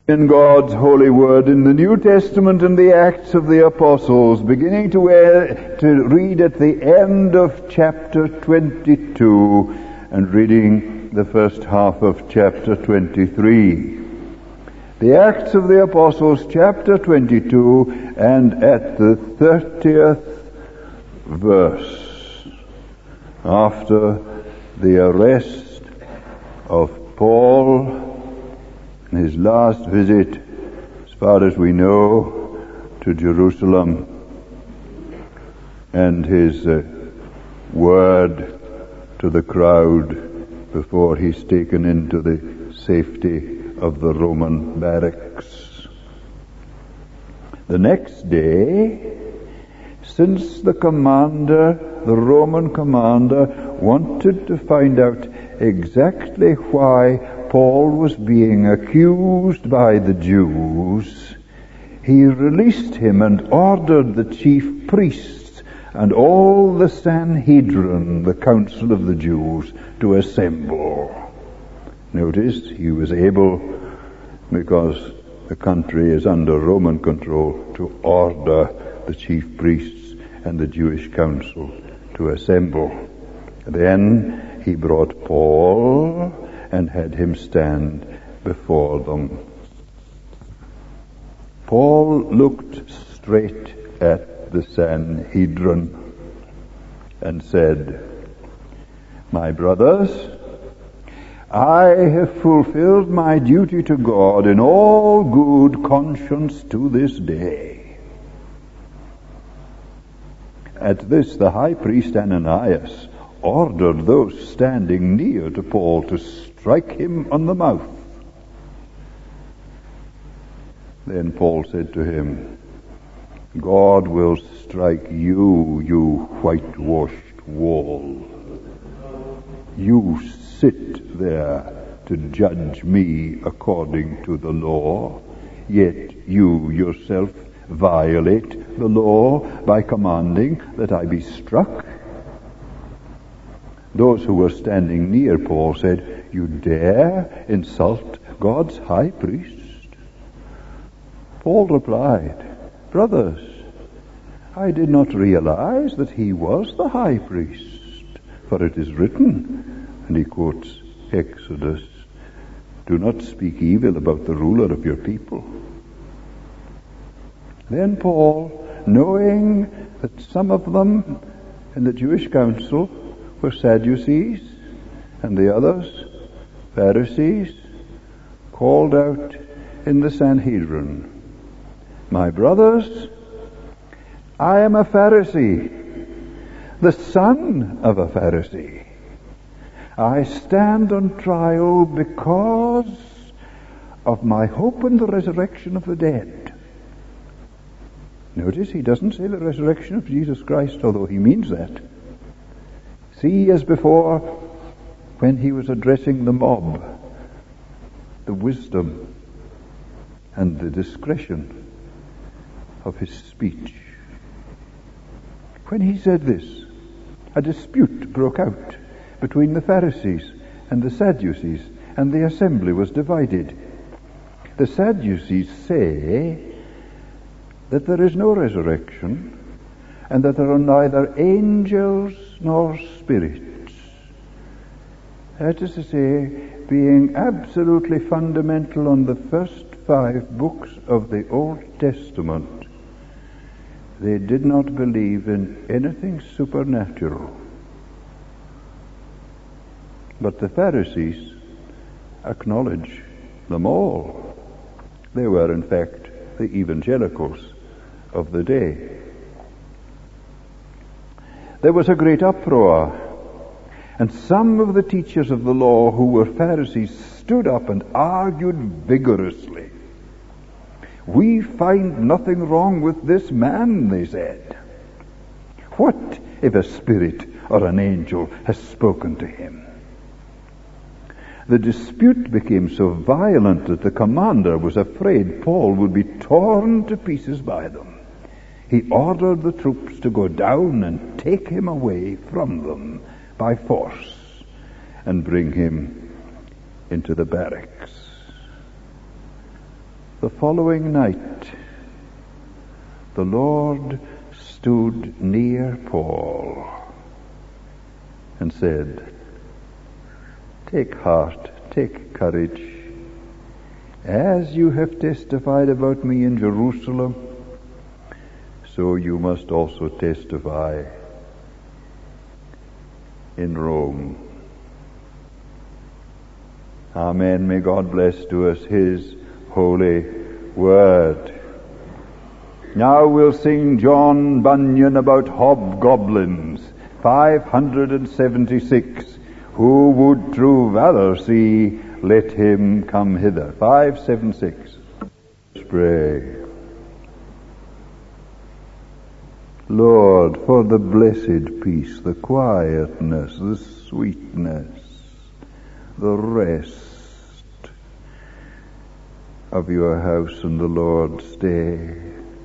In God's holy word in the New Testament and the Acts of the Apostles, beginning to read at the end of chapter 22 and reading the first half of chapter 23. The Acts of the Apostles, chapter 22, and at the 30th verse, after the arrest of Paul, his last visit, as far as we know, to Jerusalem, and his word to the crowd before he's taken into the safety of the Roman barracks. The next day, since the Roman commander, wanted to find out exactly why Paul was being accused by the Jews, he released him and ordered the chief priests and all the Sanhedrin, the council of the Jews, to assemble. Notice, he was able, because the country is under Roman control, to order the chief priests and the Jewish council to assemble. Then he brought Paul and had him stand before them. Paul looked straight at the Sanhedrin and said, "My brothers, I have fulfilled my duty to God in all good conscience to this day." At this, the high priest Ananias ordered those standing near to Paul to strike him on the mouth. Then Paul said to him, "God will strike you, you whitewashed wall. You sit there to judge me according to the law, yet you yourself violate the law by commanding that I be struck." Those who were standing near Paul said, "You dare insult God's high priest?" Paul replied, "Brothers, I did not realize that he was the high priest, for it is written," and he quotes Exodus, "Do not speak evil about the ruler of your people." Then Paul, knowing that some of them in the Jewish council were Sadducees and the others Pharisees, called out in the Sanhedrin, "My brothers, I am a Pharisee, the son of a Pharisee. I stand on trial because of my hope in the resurrection of the dead." Notice he doesn't say the resurrection of Jesus Christ, although he means that. See, as before, when he was addressing the mob, the wisdom and the discretion of his speech. When he said this, a dispute broke out between the Pharisees and the Sadducees, and the assembly was divided. The Sadducees say that there is no resurrection, and that there are neither angels nor spirits. That is to say, being absolutely fundamental on the first 5 books of the Old Testament, they did not believe in anything supernatural. But the Pharisees acknowledge them all. They were, in fact, the evangelicals of the day. There was a great uproar, and some of the teachers of the law who were Pharisees stood up and argued vigorously. "We find nothing wrong with this man," they said. "What if a spirit or an angel has spoken to him?" The dispute became so violent that the commander was afraid Paul would be torn to pieces by them. He ordered the troops to go down and take him away from them by force and bring him into the barracks. The following night, the Lord stood near Paul and said, "Take heart, take courage. As you have testified about me in Jerusalem, so you must also testify in Rome." Amen. May God bless to us His holy word. Now we'll sing John Bunyan about hobgoblins, 576. Who would true valor see, let him come hither. 576. Let's pray. Lord, for the blessed peace, the quietness, the sweetness, the rest of your house in the Lord's day,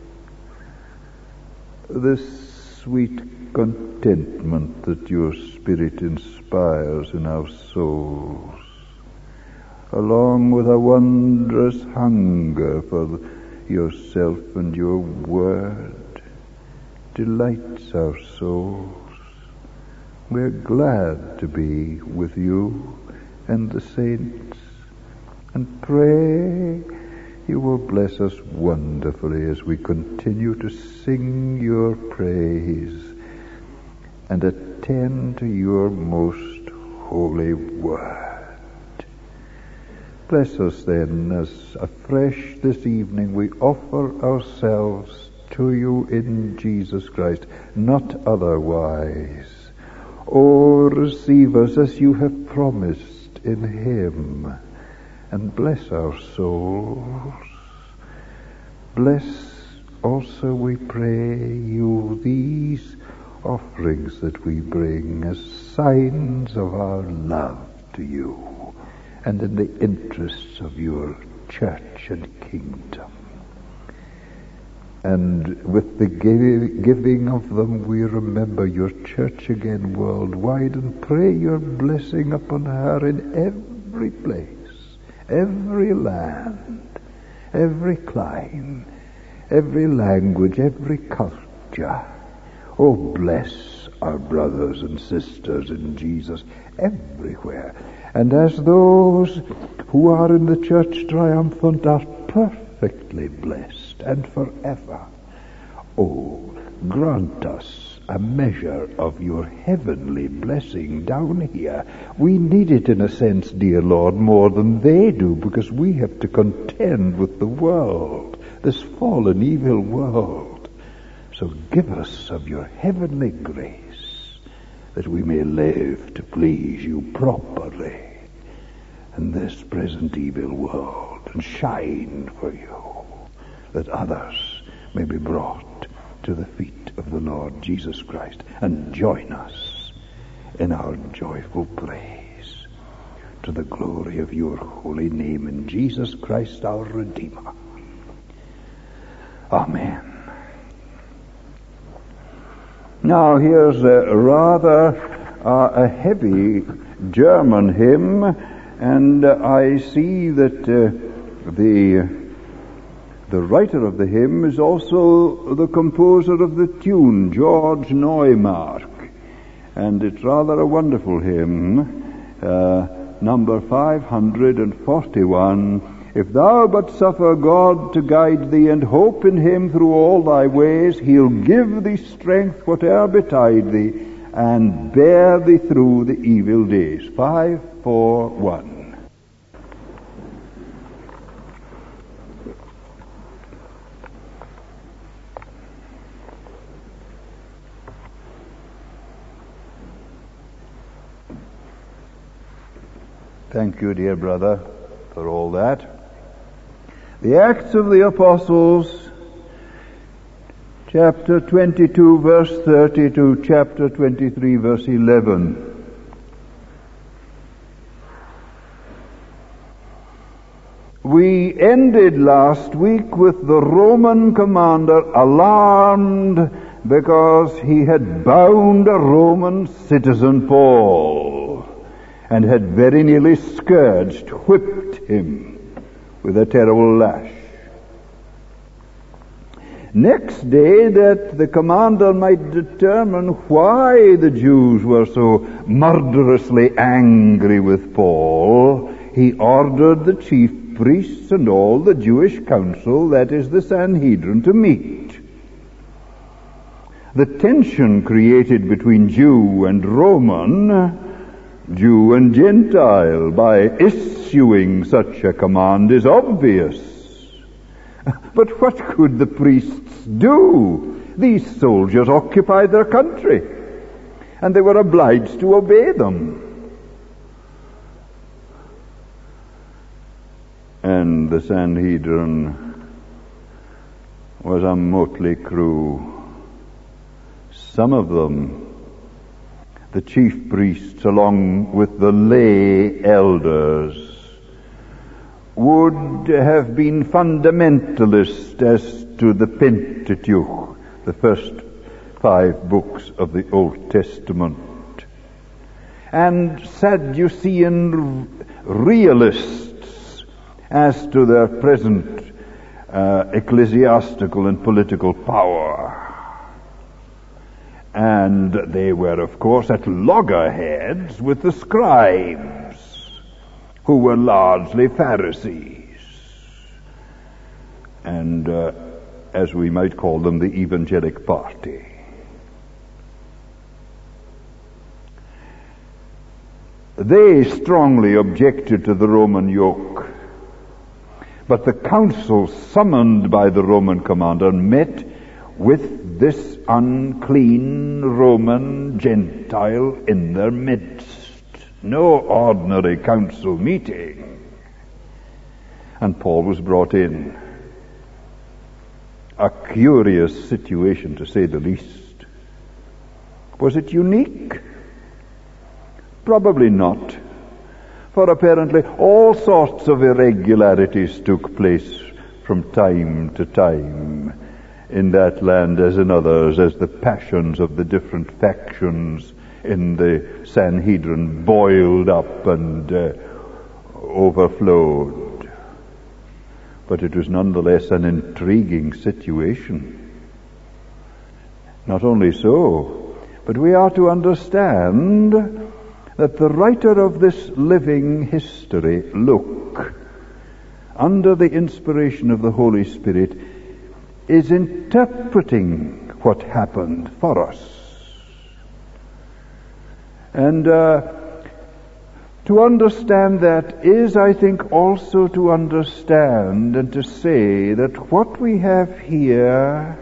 this sweet contentment that your Spirit inspires in our souls, along with a wondrous hunger for yourself and your word, delights our souls. We're glad to be with you and the saints, and pray you will bless us wonderfully as we continue to sing your praise and attend to your most holy word. Bless us then as afresh this evening we offer ourselves to you in Jesus Christ, not otherwise. Oh, receive us as you have promised in him, and bless our souls. Bless also, we pray you, these offerings that we bring as signs of our love to you and in the interests of your church and kingdom. And with the giving of them, we remember your church again worldwide and pray your blessing upon her in every place, every land, every clime, every language, every culture. Oh, bless our brothers and sisters in Jesus everywhere. And as those who are in the church triumphant are perfectly blessed and forever, oh, grant us a measure of your heavenly blessing down here. We need it in a sense, dear Lord, more than they do, because we have to contend with the world, this fallen, evil world. So give us of your heavenly grace, that we may live to please you properly in this present evil world, and shine for you, that others may be brought to the feet of the Lord Jesus Christ, and join us in our joyful praise to the glory of your holy name in Jesus Christ our Redeemer. Amen. Now here's a heavy German hymn, and I see that the writer of the hymn is also the composer of the tune, George Neumark, and it's rather a wonderful hymn, number 541. If thou but suffer God to guide thee, and hope in him through all thy ways, he'll give thee strength whate'er betide thee, and bear thee through the evil days. 541. Thank you, dear brother, for all that. The Acts of the Apostles, chapter 22, verse 30 to chapter 23, verse 11. We ended last week with the Roman commander alarmed because he had bound a Roman citizen, Paul, and had very nearly scourged, whipped him with a terrible lash. Next day, that the commander might determine why the Jews were so murderously angry with Paul, he ordered the chief priests and all the Jewish council, that is the Sanhedrin, to meet. The tension created between Jew and Roman, Jew and Gentile, by issuing such a command is obvious. But what could the priests do? These soldiers occupied their country, and they were obliged to obey them. And the Sanhedrin was a motley crew. Some of them, the chief priests along with the lay elders, would have been fundamentalist as to the Pentateuch, the first 5 books of the Old Testament, and Sadducean realists as to their present ecclesiastical and political power. And they were, of course, at loggerheads with the scribes, who were largely Pharisees, and as we might call them, the evangelic party. They strongly objected to the Roman yoke, but the council summoned by the Roman commander met with this unclean Roman Gentile in their midst. No ordinary council meeting. And Paul was brought in. A curious situation, to say the least. Was it unique? Probably not. For apparently all sorts of irregularities took place from time to time in that land as in others, as the passions of the different factions in the Sanhedrin boiled up and overflowed. But it was nonetheless an intriguing situation. Not only so, but we are to understand that the writer of this living history, Luke, under the inspiration of the Holy Spirit, is interpreting what happened for us. And to understand that is, I think, also to understand and to say that what we have here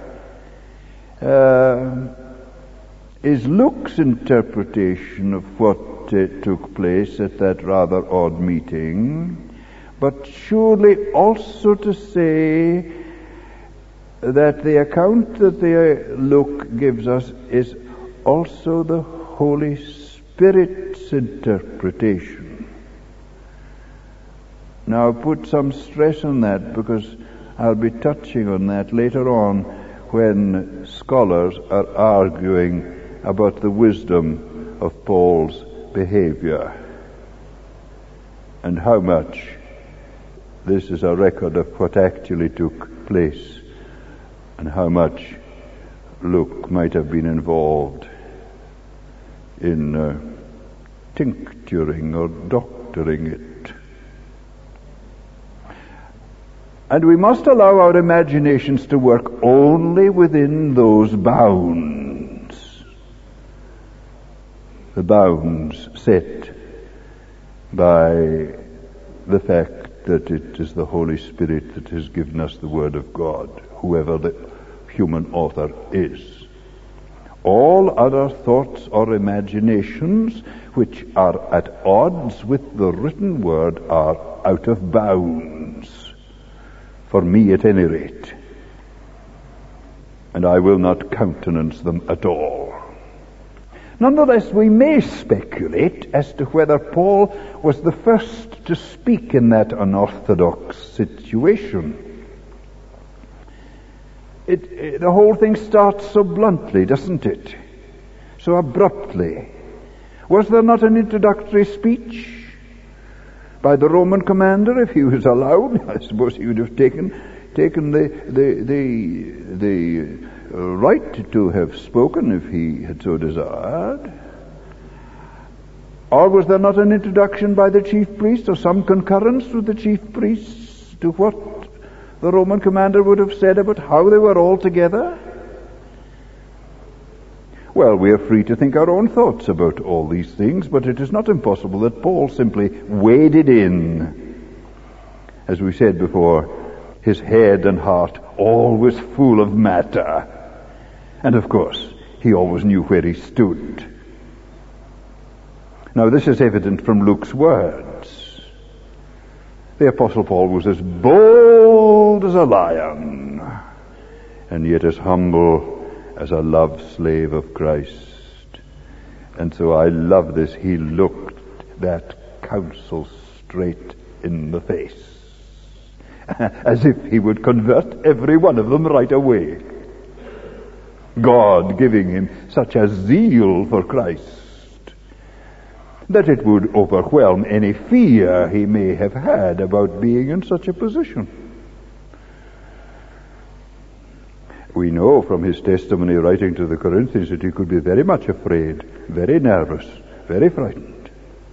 is Luke's interpretation of what took place at that rather odd meeting, but surely also to say that the account that Luke gives us is also the Holy Spirit's interpretation. Now, put some stress on that, because I'll be touching on that later on when scholars are arguing about the wisdom of Paul's behavior and how much this is a record of what actually took place and how much Luke might have been involved in tincturing or doctoring it. And we must allow our imaginations to work only within those bounds, the bounds set by the fact that it is the Holy Spirit that has given us the Word of God, whoever the human author is. All other thoughts or imaginations which are at odds with the written word are out of bounds, for me at any rate, and I will not countenance them at all. Nonetheless, we may speculate as to whether Paul was the first to speak in that unorthodox situation. The whole thing starts so bluntly, doesn't it? So abruptly. Was there not an introductory speech by the Roman commander? If he was allowed, I suppose he would have taken taken the right to have spoken if he had so desired? Or was there not an introduction by the chief priest, or some concurrence with the chief priests to what the Roman commander would have said about how they were all together? Well, we are free to think our own thoughts about all these things, but it is not impossible that Paul simply waded in. As we said before, his head and heart always full of matter. And of course, he always knew where he stood. Now, this is evident from Luke's words. The Apostle Paul was as bold as a lion, and yet as humble as a loved slave of Christ. And so I love this. He looked that counsel straight in the face, as if he would convert every one of them right away. God giving him such a zeal for Christ that it would overwhelm any fear he may have had about being in such a position. We know from his testimony writing to the Corinthians that he could be very much afraid, very nervous, very frightened.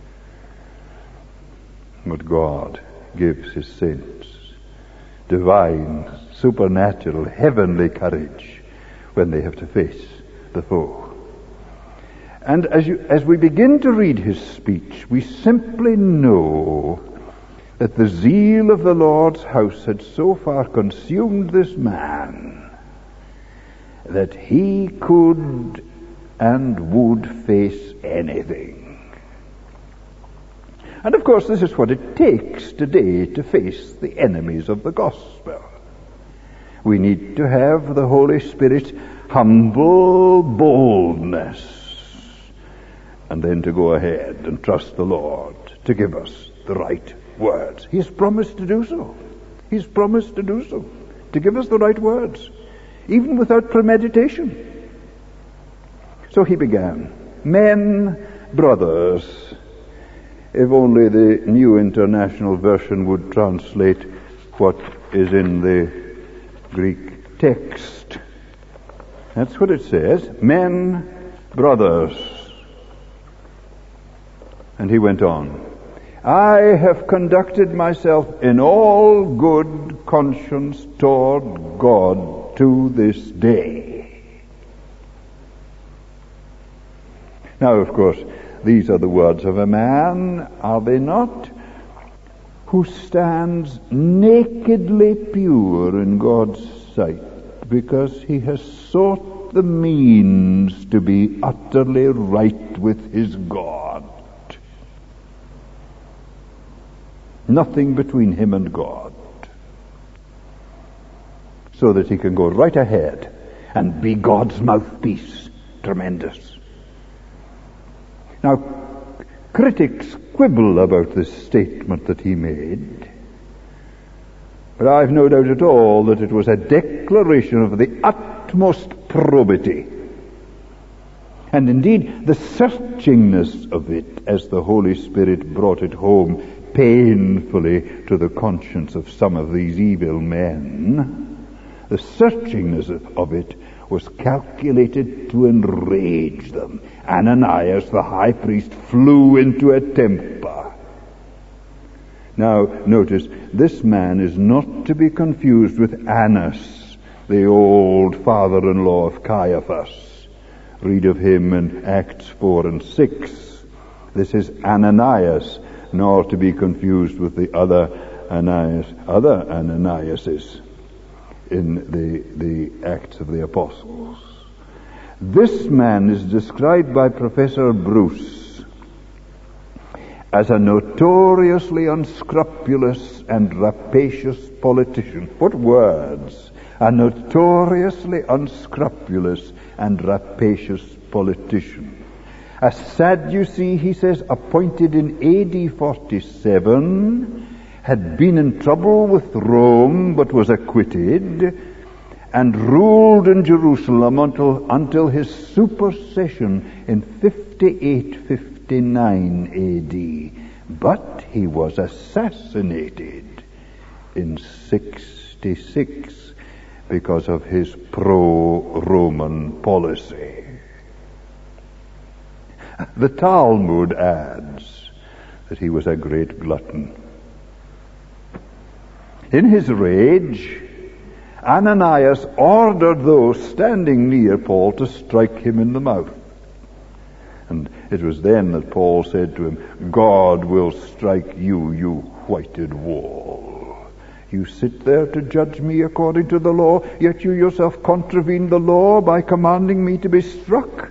But God gives his saints divine, supernatural, heavenly courage when they have to face the foe. And as we begin to read his speech, we simply know that the zeal of the Lord's house had so far consumed this man that he could and would face anything. And of course, this is what it takes today to face the enemies of the gospel. We need to have the Holy Spirit's humble boldness, and then to go ahead and trust the Lord to give us the right words. He's promised to do so. He's promised to do so, to give us the right words, even without premeditation. So he began, "Men, brothers," if only the New International Version would translate what is in the Greek text. That's what it says, "Men, brothers." And he went on, "I have conducted myself in all good conscience toward God to this day." Now, of course, these are the words of a man, are they not, who stands nakedly pure in God's sight because he has sought the means to be utterly right with his God. Nothing between him and God, so that he can go right ahead and be God's mouthpiece. Tremendous. Now, critics quibble about this statement that he made, but I've no doubt at all that it was a declaration of the utmost probity, and indeed the searchingness of it as the Holy Spirit brought it home painfully to the conscience of some of these evil men. The searchingness of it was calculated to enrage them. Ananias, the high priest, flew into a temper. Now, notice, this man is not to be confused with Annas, the old father-in-law of Caiaphas. Read of him in Acts 4 and 6. This is Ananias, nor to be confused with the other Ananiases in the Acts of the Apostles. This man is described by Professor Bruce as a notoriously unscrupulous and rapacious politician. What words! A notoriously unscrupulous and rapacious politician. A Sadducee, he says, appointed in AD 47, had been in trouble with Rome but was acquitted, and ruled in Jerusalem until his supersession in 58-59 AD. But he was assassinated in 60 66 because of his pro-Roman policy. The Talmud adds that he was a great glutton. In his rage, Ananias ordered those standing near Paul to strike him in the mouth. And it was then that Paul said to him, God will strike you, you whited wall. You sit there to judge me according to the law, yet you yourself contravene the law by commanding me to be struck.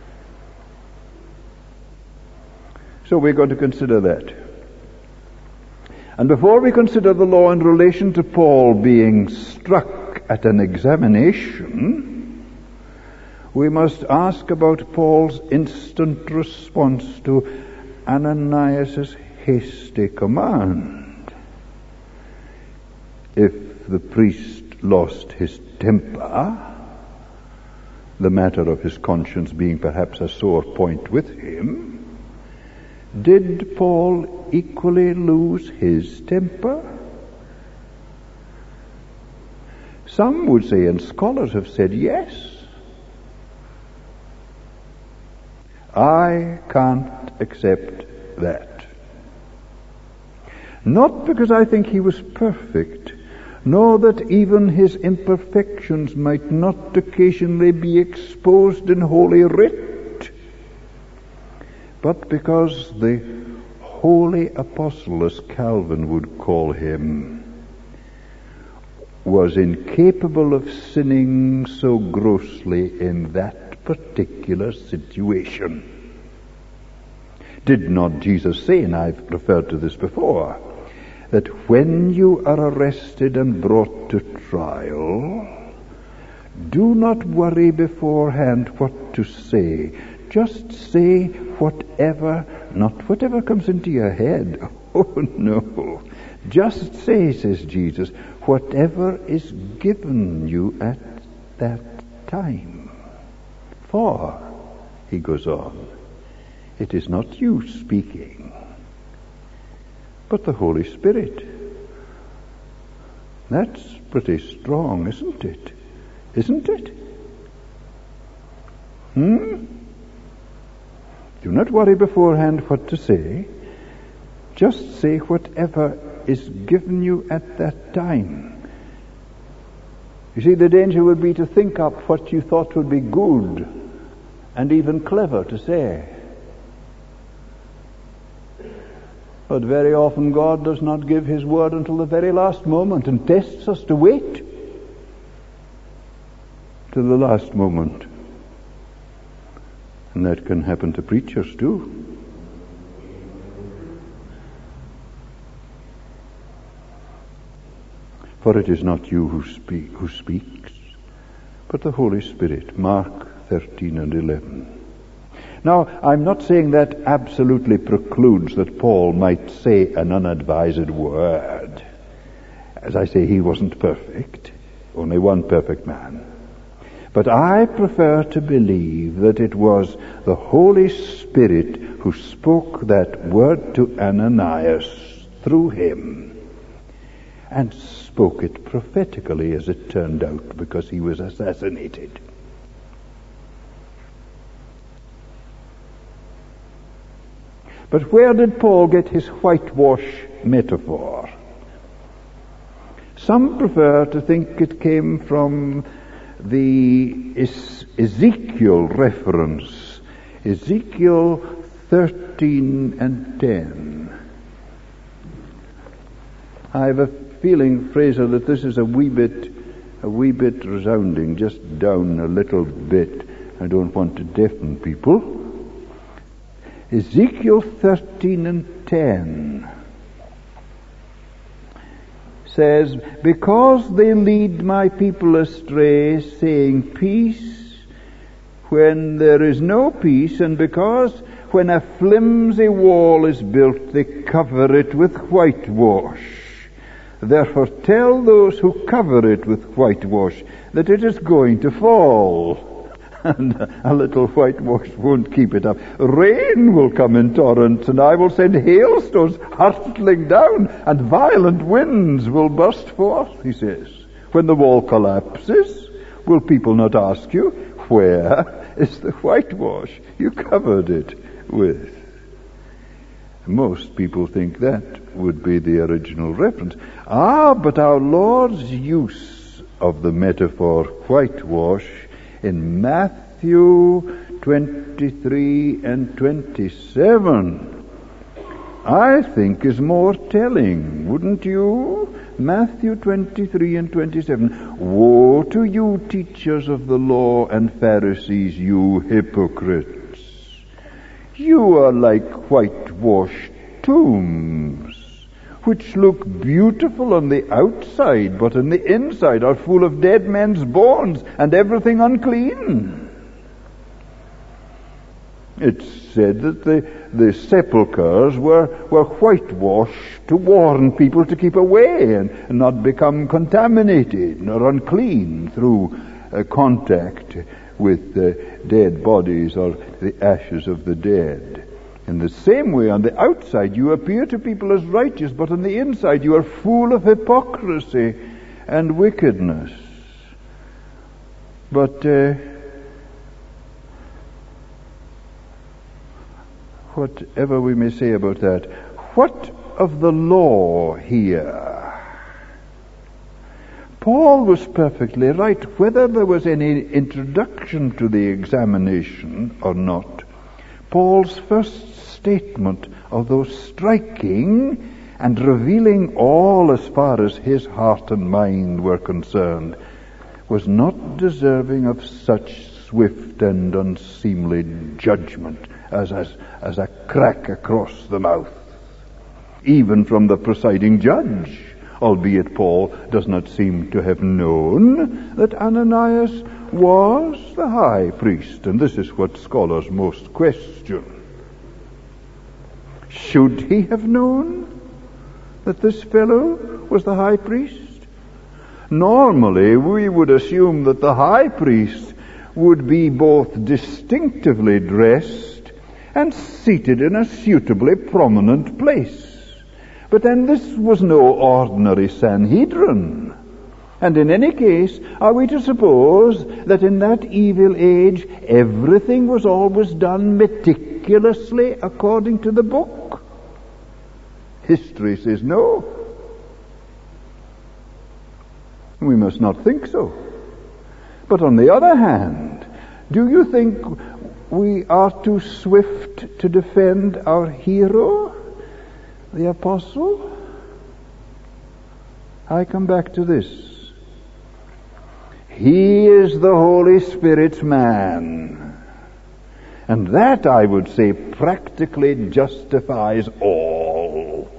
So we're going to consider that. And before we consider the law in relation to Paul being struck at an examination, we must ask about Paul's instant response to Ananias' hasty command. If the priest lost his temper, the matter of his conscience being perhaps a sore point with him, did Paul equally lose his temper? Some would say, and scholars have said, yes. I can't accept that. Not because I think he was perfect, nor that even his imperfections might not occasionally be exposed in Holy Writ, but because the holy apostle, as Calvin would call him, was incapable of sinning so grossly in that particular situation. Did not Jesus say, and I've referred to this before, that when you are arrested and brought to trial, do not worry beforehand what to say. Just say whatever, not whatever comes into your head. Oh, no. Just say, says Jesus, whatever is given you at that time. For, he goes on, it is not you speaking, but the Holy Spirit. That's pretty strong, isn't it? Isn't it? Do not worry beforehand what to say. Just say whatever is given you at that time. You see, the danger would be to think up what you thought would be good and even clever to say. But very often God does not give his word until the very last moment and tests us to wait till the last moment. And that can happen to preachers too. For it is not you who speaks, but the Holy Spirit. Mark 13 and 11. Now, I'm not saying that absolutely precludes that Paul might say an unadvised word. As I say, he wasn't perfect, only one perfect man. But I prefer to believe that it was the Holy Spirit who spoke that word to Ananias through him, and spoke it prophetically, as it turned out, because he was assassinated. But where did Paul get his whitewash metaphor? Some prefer to think it came from the Ezekiel reference, Ezekiel 13 and 10. I have a feeling, Fraser, that this is a wee bit resounding, just down a little bit. I don't want to deafen people. Ezekiel 13 and 10 says, because they lead my people astray, saying peace, when there is no peace, and because when a flimsy wall is built, they cover it with whitewash. Therefore tell those who cover it with whitewash that it is going to fall. and a little whitewash won't keep it up. Rain will come in torrents, and I will send hailstones hurtling down, and violent winds will burst forth, he says. When the wall collapses, will people not ask you, where is the whitewash you covered it with? Most people think that would be the original reference. But our Lord's use of the metaphor whitewash in Matthew 23 and 27, I think is more telling, wouldn't you? Matthew 23 and 27. Woe to you, teachers of the law and Pharisees, you hypocrites! You are like whitewashed tombs, which look beautiful on the outside, but on the inside are full of dead men's bones and everything unclean. It's said that the sepulchres were whitewashed to warn people to keep away and not become contaminated nor unclean through contact with dead bodies or the ashes of the dead. In the same way, on the outside you appear to people as righteous, but on the inside you are full of hypocrisy and wickedness. But whatever we may say about that, what of the law here? Paul was perfectly right. Whether there was any introduction to the examination or not, Paul's first statement, although striking and revealing all as far as his heart and mind were concerned, was not deserving of such swift and unseemly judgment as a crack across the mouth, even from the presiding judge, albeit Paul does not seem to have known that Ananias was the high priest, and this is what scholars most question. Should he have known that this fellow was the high priest? Normally, we would assume that the high priest would be both distinctively dressed and seated in a suitably prominent place. But then this was no ordinary Sanhedrin. And in any case, are we to suppose that in that evil age everything was always done meticulously according to the book? History says no. We must not think so. But on the other hand, do you think we are too swift to defend our hero, the apostle? I come back to this. He is the Holy Spirit's man. And that, I would say, practically justifies all.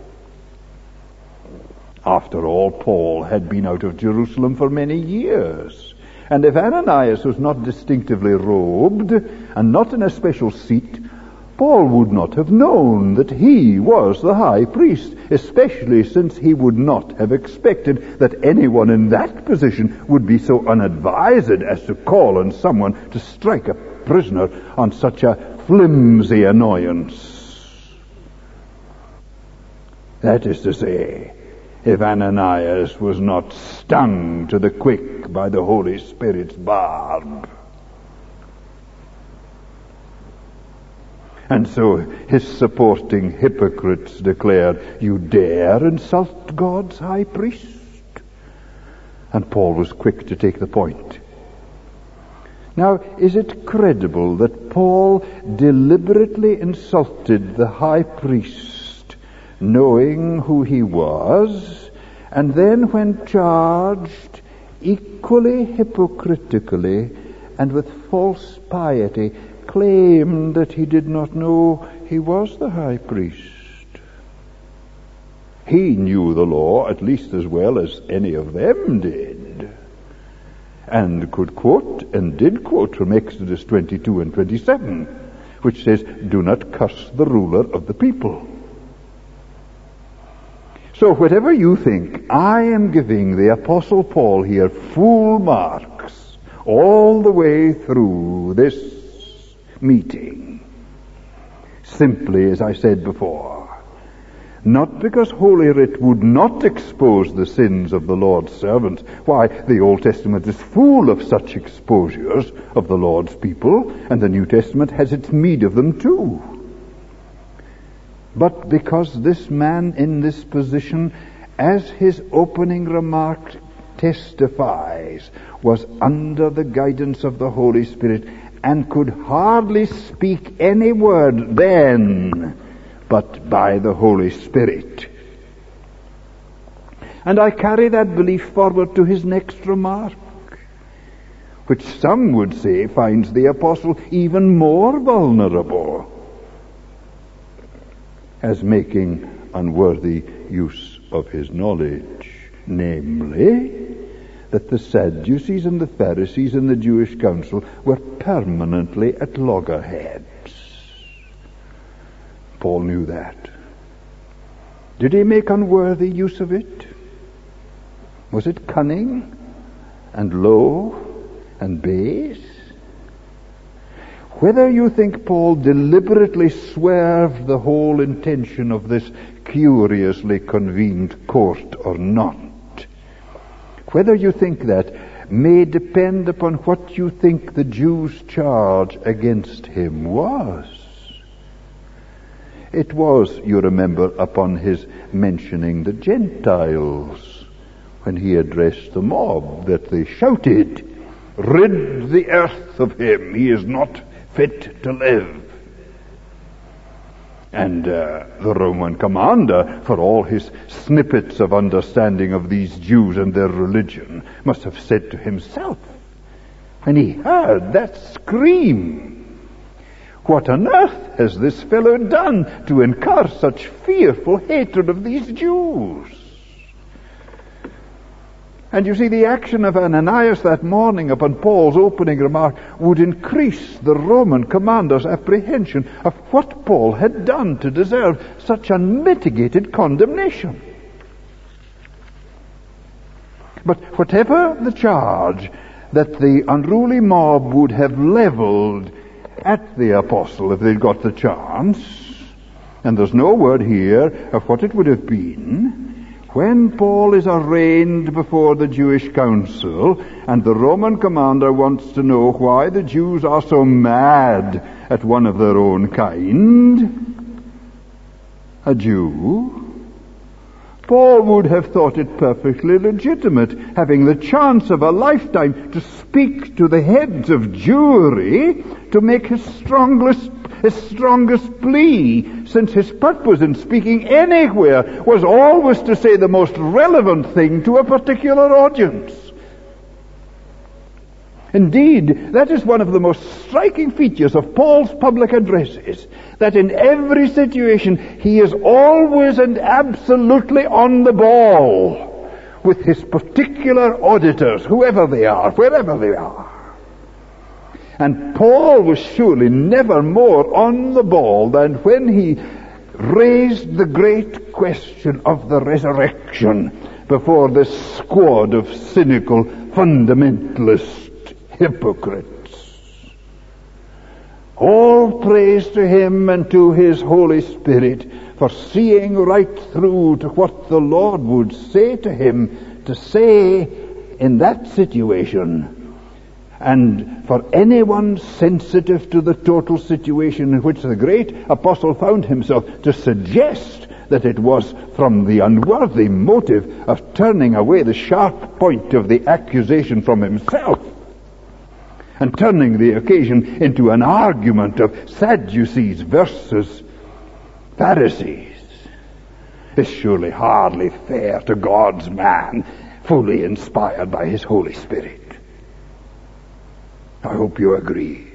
After all, Paul had been out of Jerusalem for many years. And if Ananias was not distinctively robed and not in a special seat, Paul would not have known that he was the high priest, especially since he would not have expected that anyone in that position would be so unadvised as to call on someone to strike a prisoner on such a flimsy annoyance. That is to say, if Ananias was not stung to the quick by the Holy Spirit's barb. And so his supporting hypocrites declared, "You dare insult God's high priest?" And Paul was quick to take the point. Now, is it credible that Paul deliberately insulted the high priest, knowing who he was, and then when charged, equally hypocritically and with false piety, claimed that he did not know he was the high priest? He knew the law at least as well as any of them did, and could quote, and did quote, from Exodus 22 and 27, which says, "Do not curse the ruler of the people." So whatever you think, I am giving the Apostle Paul here full marks, all the way through this meeting. Simply, as I said before, not because Holy Writ would not expose the sins of the Lord's servants. Why, the Old Testament is full of such exposures of the Lord's people, and the New Testament has its meed of them too. But because this man in this position, as his opening remark testifies, was under the guidance of the Holy Spirit and could hardly speak any word then but by the Holy Spirit. And I carry that belief forward to his next remark, which some would say finds the apostle even more vulnerable as making unworthy use of his knowledge, namely, that the Sadducees and the Pharisees and the Jewish council were permanently at loggerheads. Paul knew that. Did he make unworthy use of it? Was it cunning and low and base? Whether you think Paul deliberately swerved the whole intention of this curiously convened court or not, whether you think that may depend upon what you think the Jews' charge against him was. It was, you remember, upon his mentioning the Gentiles, when he addressed the mob, that they shouted, "Rid the earth of him, he is not fit to live." And the Roman commander, for all his snippets of understanding of these Jews and their religion, must have said to himself, when he heard that scream, "What on earth has this fellow done to incur such fearful hatred of these Jews?" And you see, the action of Ananias that morning upon Paul's opening remark would increase the Roman commander's apprehension of what Paul had done to deserve such unmitigated condemnation. But whatever the charge that the unruly mob would have leveled at the apostle if they'd got the chance, and there's no word here of what it would have been, when Paul is arraigned before the Jewish council and the Roman commander wants to know why the Jews are so mad at one of their own kind, a Jew, Paul would have thought it perfectly legitimate, having the chance of a lifetime to speak to the heads of Jewry, to make his strongest plea, since his purpose in speaking anywhere was always to say the most relevant thing to a particular audience. Indeed, that is one of the most striking features of Paul's public addresses, that in every situation he is always and absolutely on the ball with his particular auditors, whoever they are, wherever they are. And Paul was surely never more on the ball than when he raised the great question of the resurrection before this squad of cynical fundamentalist hypocrites. All praise to him and to his Holy Spirit for seeing right through to what the Lord would say to him to say in that situation. And for anyone sensitive to the total situation in which the great apostle found himself, to suggest that it was from the unworthy motive of turning away the sharp point of the accusation from himself and turning the occasion into an argument of Sadducees versus Pharisees is surely hardly fair to God's man, fully inspired by his Holy Spirit. I hope you agree.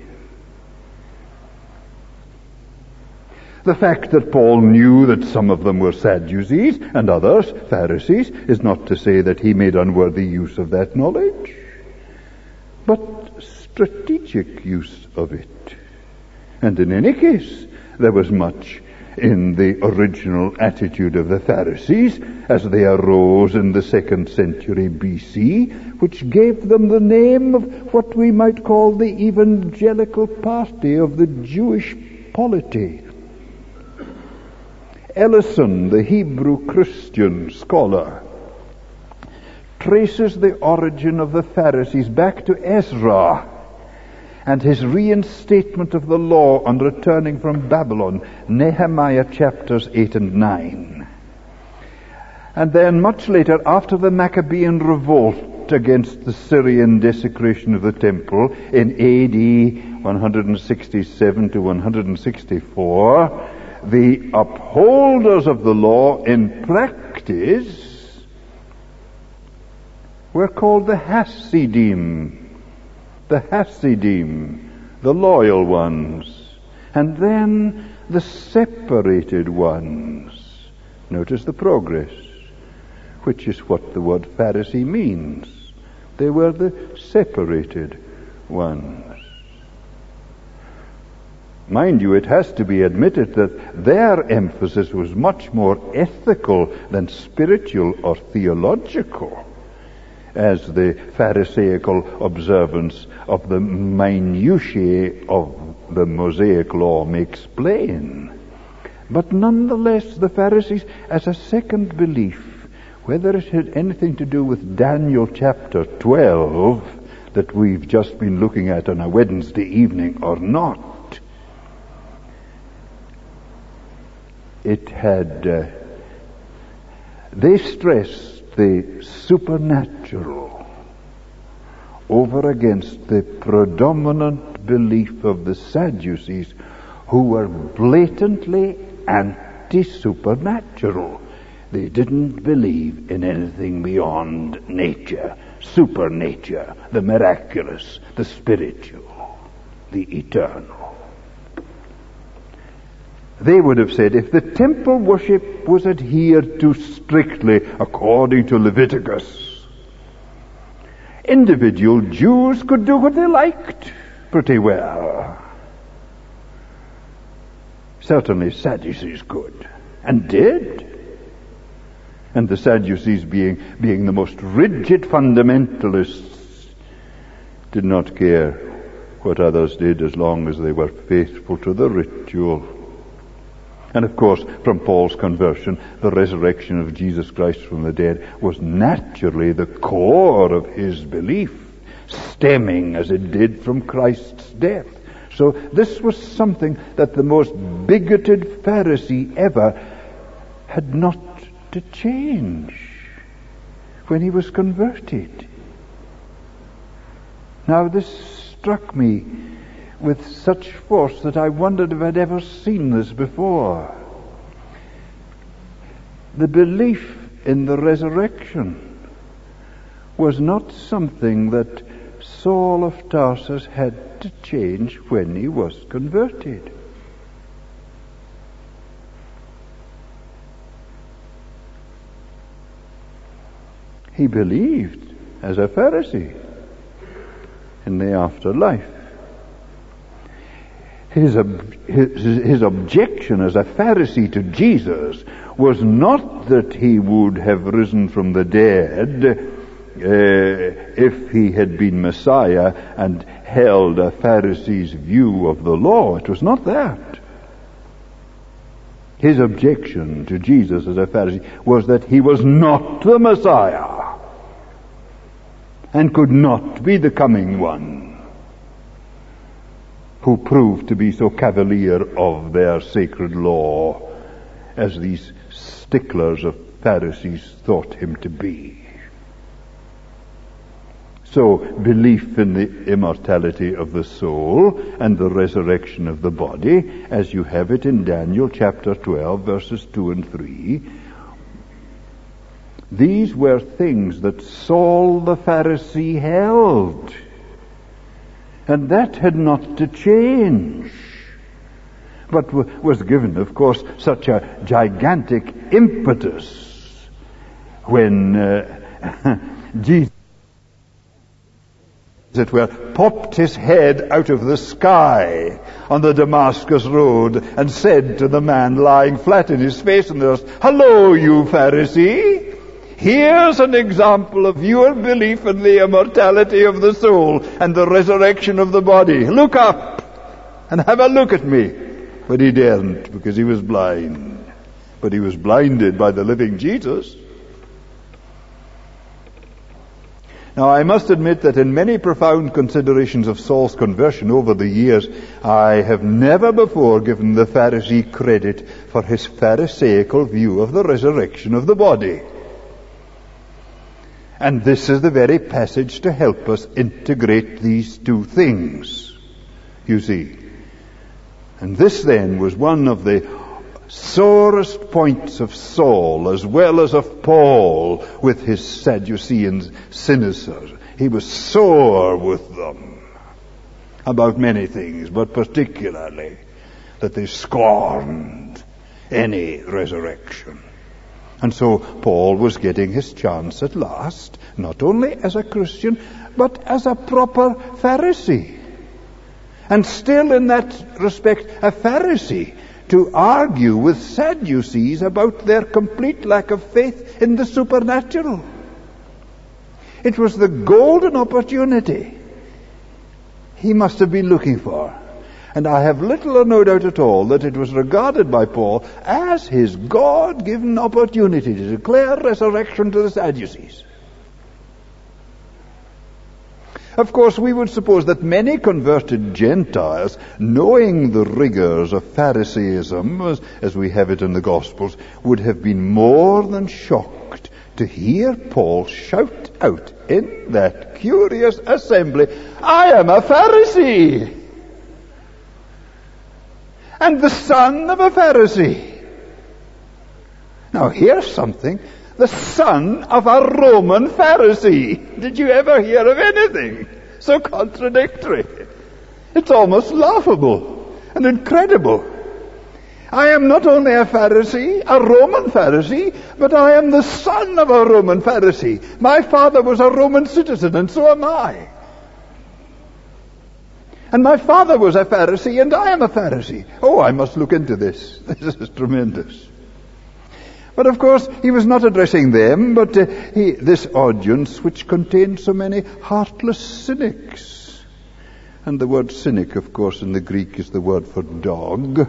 The fact that Paul knew that some of them were Sadducees and others Pharisees is not to say that he made unworthy use of that knowledge, but strategic use of it. And in any case, there was much in the original attitude of the Pharisees as they arose in the 2nd century BC, which gave them the name of what we might call the evangelical party of the Jewish polity. Ellison, the Hebrew Christian scholar, traces the origin of the Pharisees back to Ezra and his reinstatement of the law on returning from Babylon, Nehemiah chapters 8 and 9. And then much later, after the Maccabean revolt against the Syrian desecration of the temple in AD 167 to 164, the upholders of the law in practice were called the Hasidim. The Hasidim, the loyal ones, and then the separated ones. Notice the progress, which is what the word Pharisee means. They were the separated ones. Mind you, it has to be admitted that their emphasis was much more ethical than spiritual or theological, as the Pharisaical observance of the minutiae of the Mosaic law may explain. But nonetheless, the Pharisees, as a second belief, whether it had anything to do with Daniel chapter 12 that we've just been looking at on a Wednesday evening or not, it had, they stressed the supernatural over against the predominant belief of the Sadducees, who were blatantly anti-supernatural. They didn't believe in anything beyond nature, supernature, the miraculous, the spiritual, the eternal. They would have said, if the temple worship was adhered to strictly according to Leviticus, individual Jews could do what they liked pretty well. Certainly Sadducees could, and did. And the Sadducees, being the most rigid fundamentalists, did not care what others did as long as they were faithful to the ritual. And of course, from Paul's conversion, the resurrection of Jesus Christ from the dead was naturally the core of his belief, stemming as it did from Christ's death. So this was something that the most bigoted Pharisee ever had not to change when he was converted. Now this struck me with such force that I wondered if I'd ever seen this before. The belief in the resurrection was not something that Saul of Tarsus had to change when he was converted. He believed as a Pharisee in the afterlife. His objection as a Pharisee to Jesus was not that he would have risen from the dead if he had been Messiah and held a Pharisee's view of the law. It was not that. His objection to Jesus as a Pharisee was that he was not the Messiah and could not be the coming one, who proved to be so cavalier of their sacred law as these sticklers of Pharisees thought him to be. So, belief in the immortality of the soul and the resurrection of the body, as you have it in Daniel chapter 12, verses 2 and 3, these were things that Saul the Pharisee held. And that had not to change, but was given, of course, such a gigantic impetus when Jesus as it were, popped his head out of the sky on the Damascus road and said to the man lying flat in his face on the earth, "Hello, you Pharisee. Here's an example of your belief in the immortality of the soul and the resurrection of the body. Look up and have a look at me." But he daren't, because he was blind. But he was blinded by the living Jesus. Now, I must admit that in many profound considerations of Saul's conversion over the years, I have never before given the Pharisee credit for his pharisaical view of the resurrection of the body. And this is the very passage to help us integrate these two things, you see. And this then was one of the sorest points of Saul as well as of Paul with his Sadducean cynicism. He was sore with them about many things, but particularly that they scorned any resurrection. And so Paul was getting his chance at last, not only as a Christian, but as a proper Pharisee. And still in that respect a Pharisee, to argue with Sadducees about their complete lack of faith in the supernatural. It was the golden opportunity he must have been looking for. And I have little or no doubt at all that it was regarded by Paul as his God-given opportunity to declare resurrection to the Sadducees. Of course, we would suppose that many converted Gentiles, knowing the rigors of Pharisaism, as we have it in the Gospels, would have been more than shocked to hear Paul shout out in that curious assembly, "I am a Pharisee, and the son of a Pharisee." Now, here's something. The son of a Roman Pharisee. Did you ever hear of anything so contradictory? It's almost laughable and incredible. I am not only a Pharisee, a Roman Pharisee, but I am the son of a Roman Pharisee. My father was a Roman citizen, and so am I. And my father was a Pharisee, and I am a Pharisee. Oh, I must look into this. This is tremendous. But of course, he was not addressing them, but this audience which contained so many heartless cynics. And the word cynic, of course, in the Greek is the word for dog.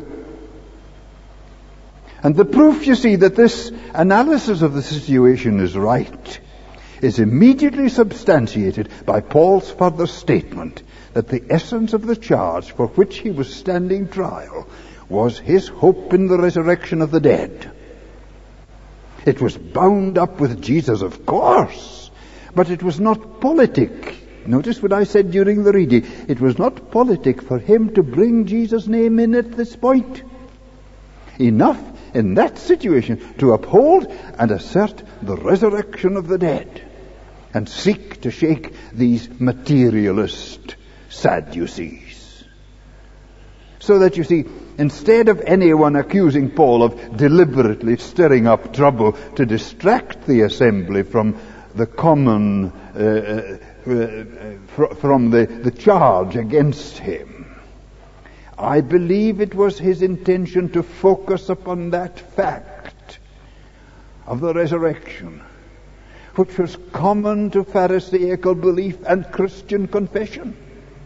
And the proof, you see, that this analysis of the situation is right is immediately substantiated by Paul's further statement that the essence of the charge for which he was standing trial was his hope in the resurrection of the dead. It was bound up with Jesus, of course, but it was not politic. Notice what I said during the reading. It was not politic for him to bring Jesus' name in at this point. Enough in that situation to uphold and assert the resurrection of the dead and seek to shake these materialist Sadducees. So that, you see, instead of anyone accusing Paul of deliberately stirring up trouble to distract the assembly from the common, from the charge against him, I believe it was his intention to focus upon that fact of the resurrection, which was common to Pharisaical belief and Christian confession.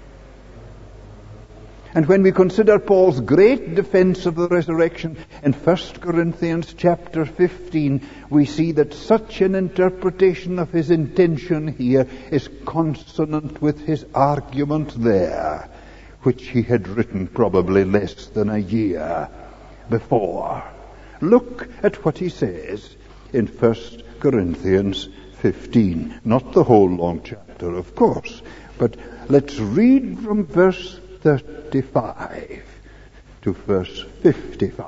And when we consider Paul's great defense of the resurrection in 1 Corinthians chapter 15, we see that such an interpretation of his intention here is consonant with his argument there, which he had written probably less than a year before. Look at what he says in 1 Corinthians 15. Not the whole long chapter, of course, but let's read from verse 35 to verse 55.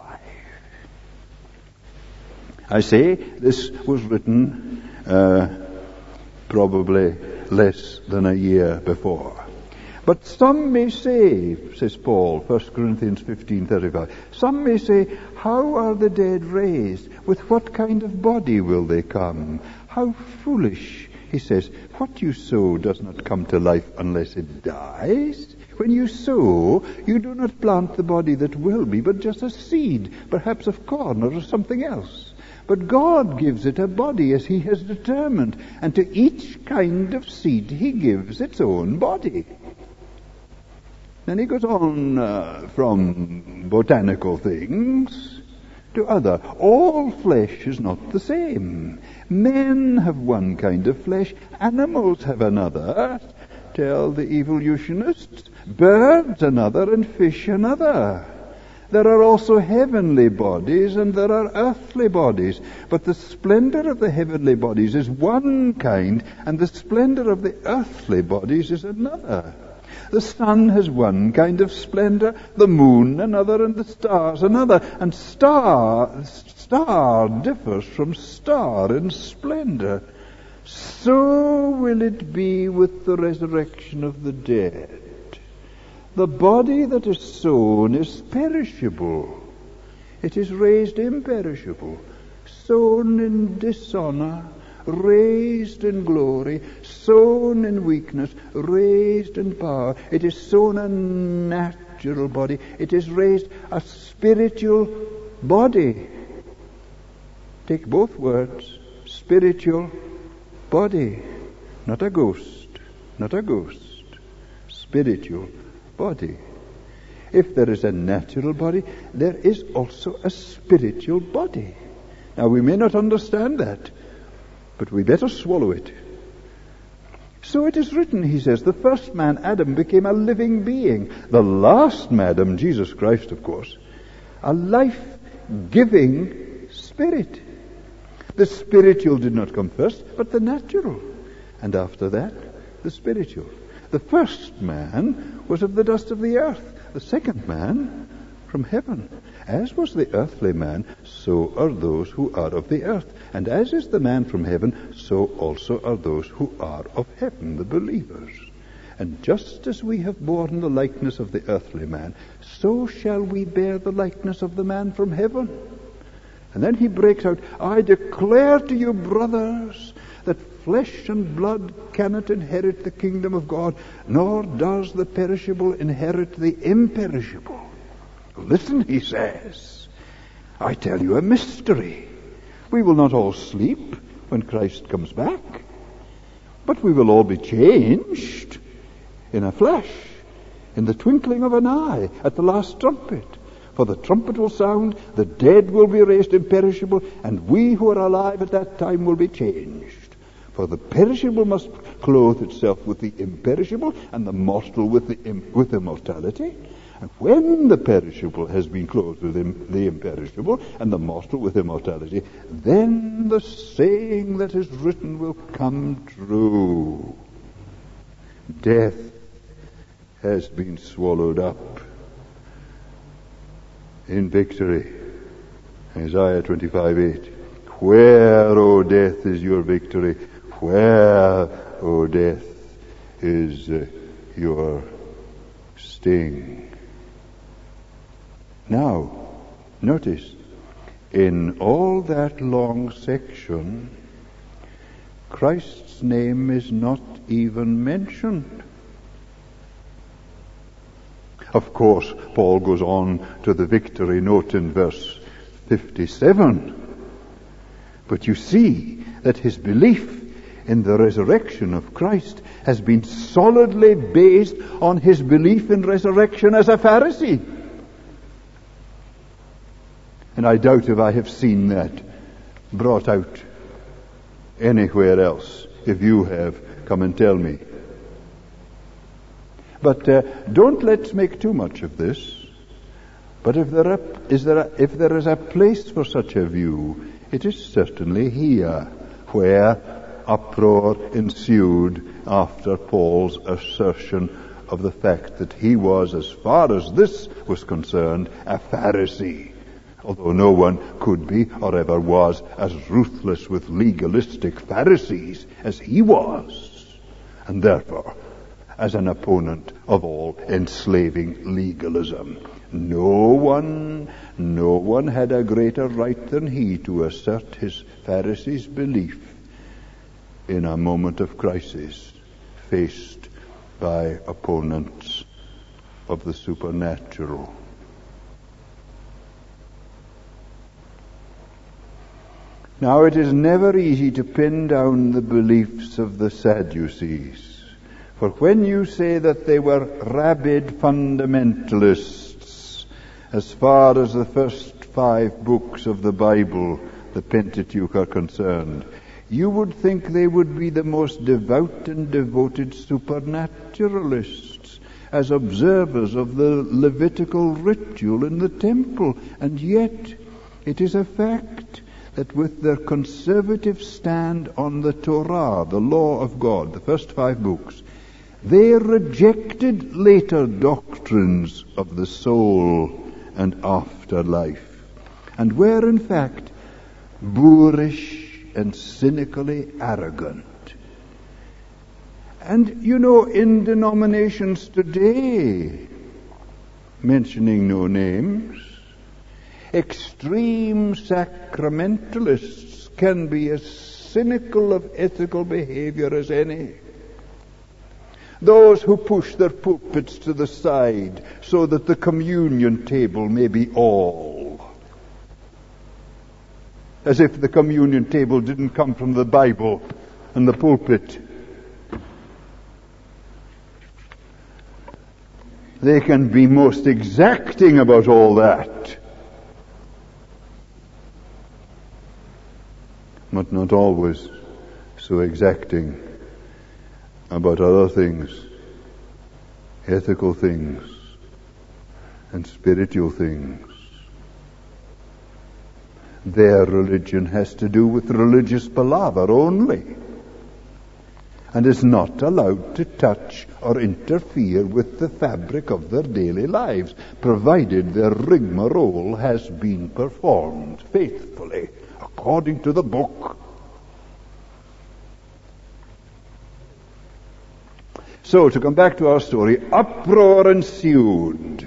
I say this was written probably less than a year before. But some may say, says Paul, 1 Corinthians 15:35, some may say, how are the dead raised? With what kind of body will they come? How foolish He says, what you sow does not come to life unless it dies. When you sow, you do not plant the body that will be, but just a seed, perhaps of corn or of something else. But God gives it a body as he has determined, and to each kind of seed he gives its own body. Then he goes on from botanical things to other. All flesh is not the same. Men have one kind of flesh, animals have another, tell the evolutionists, birds another, and fish another. There are also heavenly bodies and there are earthly bodies, but the splendor of the heavenly bodies is one kind, and the splendor of the earthly bodies is another. The sun has one kind of splendor, the moon another, and the stars another. And star differs from star in splendor. So will it be with the resurrection of the dead. The body that is sown is perishable. It is raised imperishable. Sown in dishonor, raised in glory, sown in weakness, raised in power. It is sown a natural body. It is raised a spiritual body. Take both words, spiritual body, not a ghost, spiritual body. If there is a natural body, there is also a spiritual body. Now we may not understand that, but we better swallow it. So it is written, he says, the first man, Adam, became a living being. The last Adam, Jesus Christ, of course, a life-giving spirit. The spiritual did not come first, but the natural. And after that, the spiritual. The first man was of the dust of the earth. The second man from heaven. As was the earthly man, so are those who are of the earth. And as is the man from heaven, so also are those who are of heaven, the believers. And just as we have borne the likeness of the earthly man, so shall we bear the likeness of the man from heaven. And then he breaks out, I declare to you, brothers, that flesh and blood cannot inherit the kingdom of God, nor does the perishable inherit the imperishable. Listen, he says, I tell you a mystery. We will not all sleep when Christ comes back, but we will all be changed in a flash, in the twinkling of an eye, at the last trumpet. For the trumpet will sound, the dead will be raised imperishable, and we who are alive at that time will be changed. For the perishable must clothe itself with the imperishable, and the mortal with immortality. And when the perishable has been clothed with the imperishable, and the mortal with immortality, then the saying that is written will come true. Death has been swallowed up in victory. Isaiah 25:8. Where, O death, is your victory? Where, O death, is your sting? Now, notice, in all that long section, Christ's name is not even mentioned. Of course, Paul goes on to the victory note in verse 57. But you see that his belief in the resurrection of Christ has been solidly based on his belief in resurrection as a Pharisee. And I doubt if I have seen that brought out anywhere else. If you have, come and tell me. But don't let's make too much of this. But if there is a place for such a view, it is certainly here, where uproar ensued after Paul's assertion of the fact that he was, as far as this was concerned, a Pharisee. Although no one could be or ever was as ruthless with legalistic Pharisees as he was, and therefore as an opponent of all enslaving legalism. No one had a greater right than he to assert his Pharisee's belief in a moment of crisis, faced by opponents of the supernatural. Now, it is never easy to pin down the beliefs of the Sadducees, for when you say that they were rabid fundamentalists as far as the first 5 books of the Bible, the Pentateuch, are concerned, you would think they would be the most devout and devoted supernaturalists, as observers of the Levitical ritual in the temple. And yet, it is a fact that with their conservative stand on the Torah, the law of God, the first 5 books, they rejected later doctrines of the soul and afterlife, and were in fact boorish and cynically arrogant. And you know, in denominations today, mentioning no names, extreme sacramentalists can be as cynical of ethical behavior as any. Those who push their pulpits to the side so that the communion table may be all. As if the communion table didn't come from the Bible and the pulpit. They can be most exacting about all that, but not always so exacting about other things, ethical things and spiritual things. Their religion has to do with religious palaver only, and is not allowed to touch or interfere with the fabric of their daily lives, provided their rigmarole has been performed faithfully according to the book. So, to come back to our story, uproar ensued.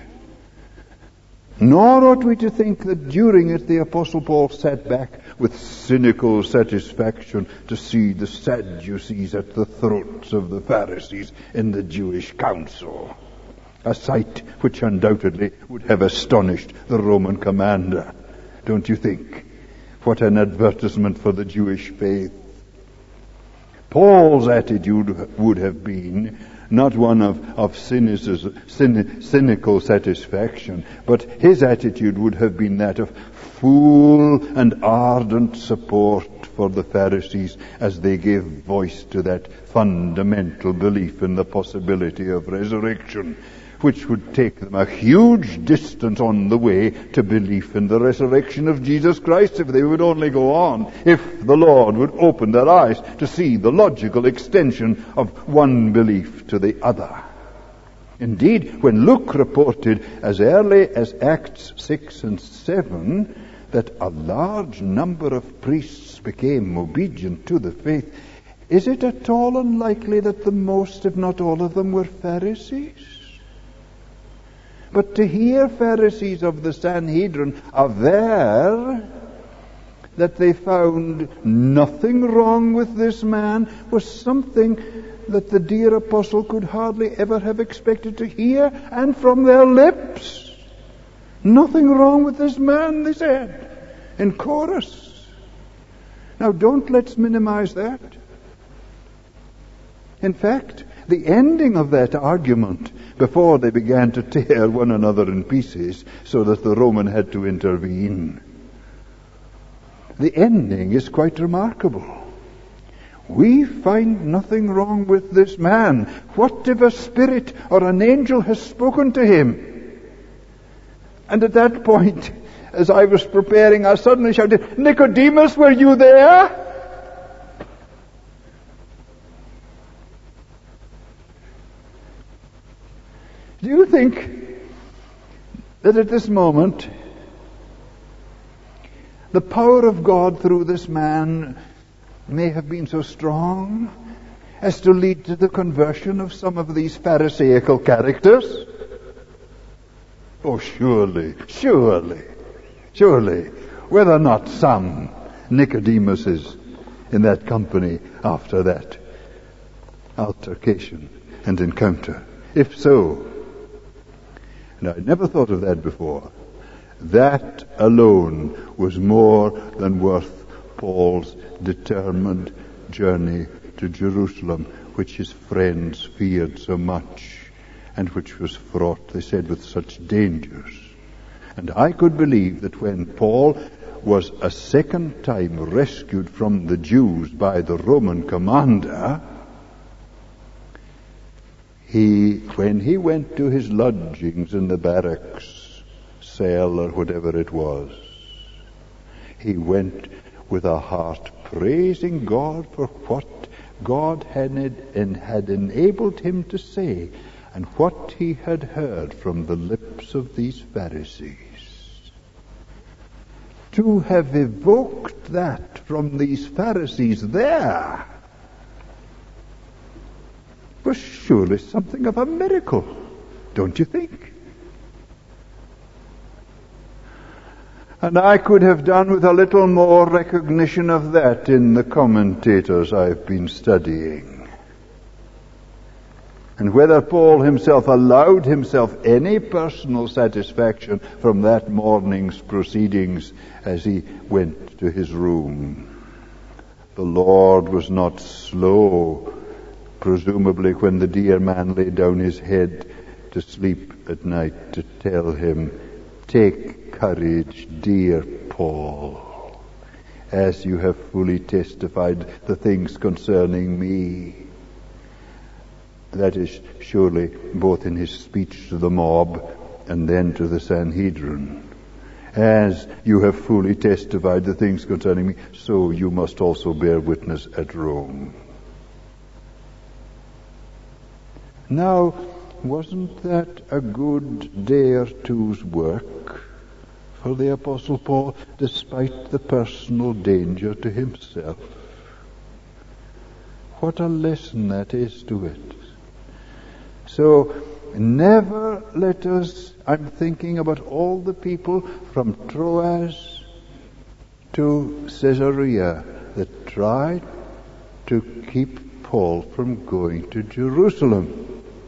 Nor ought we to think that during it the Apostle Paul sat back with cynical satisfaction to see the Sadducees at the throats of the Pharisees in the Jewish council, a sight which undoubtedly would have astonished the Roman commander. Don't you think? What an advertisement for the Jewish faith. Paul's attitude would have been not one of cynical satisfaction, but his attitude would have been that of full and ardent support for the Pharisees as they gave voice to that fundamental belief in the possibility of resurrection, which would take them a huge distance on the way to belief in the resurrection of Jesus Christ if they would only go on, if the Lord would open their eyes to see the logical extension of one belief to the other. Indeed, when Luke reported as early as Acts 6 and 7 that a large number of priests became obedient to the faith, is it at all unlikely that the most, if not all of them, were Pharisees? But to hear Pharisees of the Sanhedrin aver that they found nothing wrong with this man was something that the dear apostle could hardly ever have expected to hear, and from their lips. Nothing wrong with this man, they said, in chorus. Now, don't let's minimize that. In fact, the ending of that argument, before they began to tear one another in pieces so that the Roman had to intervene, the ending is quite remarkable. We find nothing wrong with this man. What if a spirit or an angel has spoken to him? And at that point, as I was preparing, I suddenly shouted, "Nicodemus, were you there?" Do you think that at this moment the power of God through this man may have been so strong as to lead to the conversion of some of these Pharisaical characters? Oh, surely. Whether or not some Nicodemuses in that company after that altercation and encounter? If so, and I'd never thought of that before, that alone was more than worth Paul's determined journey to Jerusalem, which his friends feared so much, and which was fraught, they said, with such dangers. And I could believe that when Paul was a second time rescued from the Jews by the Roman commander, when he went to his lodgings in the barracks cell or whatever it was, he went with a heart praising God for what God had enabled him to say and what he had heard from the lips of these Pharisees. To have evoked that from these Pharisees there was surely something of a miracle, don't you think? And I could have done with a little more recognition of that in the commentators I've been studying. And whether Paul himself allowed himself any personal satisfaction from that morning's proceedings as he went to his room. The Lord was not slow, presumably, when the dear man laid down his head to sleep at night, to tell him, "Take courage, dear Paul, as you have fully testified the things concerning me." That is surely both in his speech to the mob and then to the Sanhedrin. As you have fully testified the things concerning me, so you must also bear witness at Rome. Now, wasn't that a good day or two's work for the Apostle Paul, despite the personal danger to himself? What a lesson that is to it. So, never let us, I'm thinking about all the people from Troas to Caesarea that tried to keep Paul from going to Jerusalem.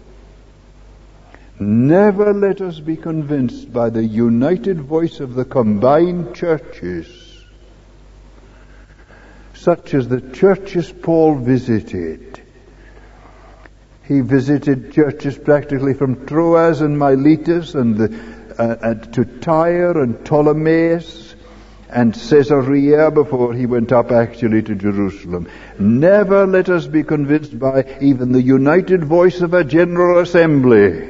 Never let us be convinced by the united voice of the combined churches, such as the churches Paul visited. He visited churches practically from Troas and Miletus and to Tyre and Ptolemais and Caesarea before he went up actually to Jerusalem. Never let us be convinced by even the united voice of a general assembly